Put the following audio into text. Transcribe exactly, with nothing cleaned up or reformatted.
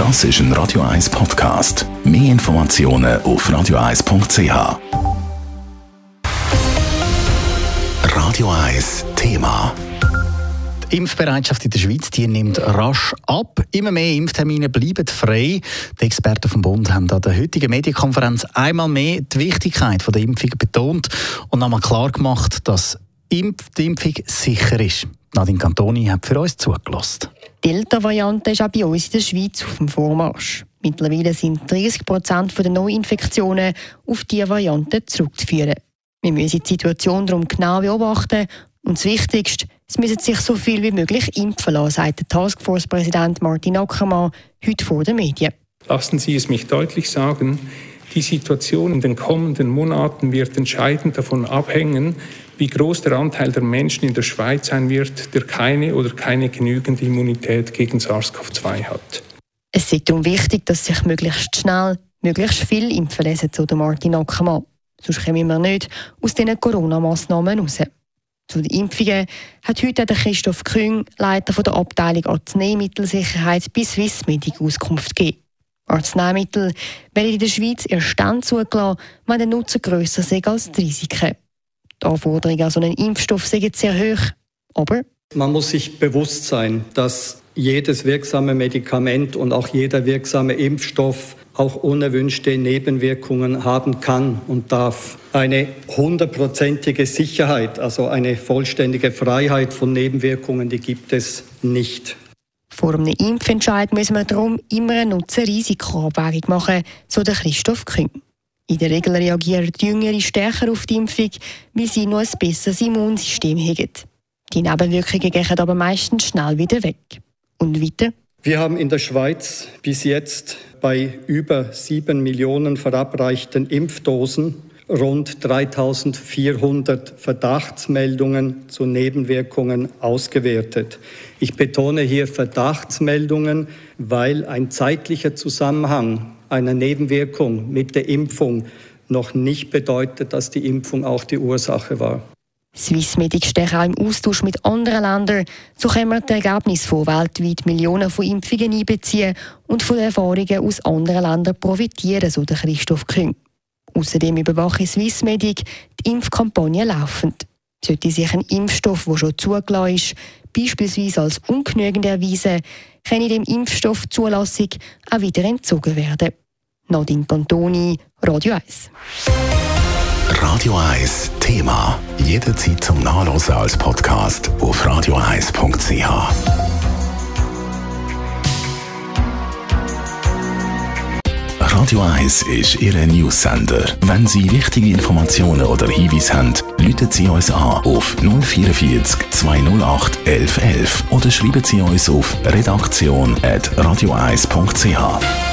Das ist ein Radio eins Podcast. Mehr Informationen auf radio eins punkt c h. Radio eins Thema. Die Impfbereitschaft in der Schweiz die nimmt rasch ab. Immer mehr Impftermine bleiben frei. Die Experten vom Bund haben an der heutigen Medienkonferenz einmal mehr die Wichtigkeit der Impfung betont und nochmal klar gemacht, dass die Impfung sicher ist. Nadine Cantoni hat für uns zugelassen. Die Delta-Variante ist auch bei uns in der Schweiz auf dem Vormarsch. Mittlerweile sind dreißig Prozent der Neuinfektionen auf diese Variante zurückzuführen. Wir müssen die Situation darum genau beobachten und das Wichtigste, es müssen sich so viel wie möglich impfen lassen, sagt der Taskforce-Präsident Martin Ackermann heute vor den Medien. Lassen Sie es mich deutlich sagen, die Situation in den kommenden Monaten wird entscheidend davon abhängen, wie groß der Anteil der Menschen in der Schweiz sein wird, der keine oder keine genügende Immunität gegen SARS-C o V zwei hat. Es ist darum wichtig, dass sich möglichst schnell, möglichst viel impfen lassen, so der Martin Ackermann. Sonst kommen wir nicht aus diesen Corona-Massnahmen raus. Zu den Impfungen hat heute der Christoph Küng, Leiter der Abteilung Arzneimittelsicherheit bei Swissmedic, Auskunft gegeben. Arzneimittel werden in der Schweiz erst dann zugelassen, wenn der Nutzen grösser ist als die Risiken. Die Anforderungen an so einen Impfstoff sind sehr hoch, aber man muss sich bewusst sein, dass jedes wirksame Medikament und auch jeder wirksame Impfstoff auch unerwünschte Nebenwirkungen haben kann und darf. Eine hundertprozentige Sicherheit, also eine vollständige Freiheit von Nebenwirkungen, die gibt es nicht. Vor einem Impfentscheid müssen wir darum immer eine Nutzen-Risiko-Abwägung machen, so der Christoph Küng. In der Regel reagieren die Jüngeren stärker auf die Impfung, weil sie noch ein besseres Immunsystem haben. Die Nebenwirkungen gehen aber meistens schnell wieder weg. Und weiter? Wir haben in der Schweiz bis jetzt bei über sieben Millionen verabreichten Impfdosen rund dreitausendvierhundert Verdachtsmeldungen zu Nebenwirkungen ausgewertet. Ich betone hier Verdachtsmeldungen, weil ein zeitlicher Zusammenhang einer Nebenwirkung mit der Impfung noch nicht bedeutet, dass die Impfung auch die Ursache war. Swissmedic steht auch im Austausch mit anderen Ländern. So können wir die Ergebnisse von weltweit Millionen von Impfungen einbeziehen und von den Erfahrungen aus anderen Ländern profitieren, so der Christoph Küng. Außerdem überwache Swissmedic die Impfkampagne laufend. Sollte sich ein Impfstoff, der schon zugelassen ist, beispielsweise als ungenügend erweisen, kann dem Impfstoff die Zulassung auch wieder entzogen werden. Nadine Cantoni, Radio eins. Radio eins Thema. Jederzeit zum Nachlesen als Podcast auf radio eins punkt c h. Radio eins ist Ihr News-Sender. Wenn Sie wichtige Informationen oder Hinweise haben, rufen Sie uns an auf null vierundvierzig zweihundertacht elf elf oder schreiben Sie uns auf redaktion at radio eins punkt c h.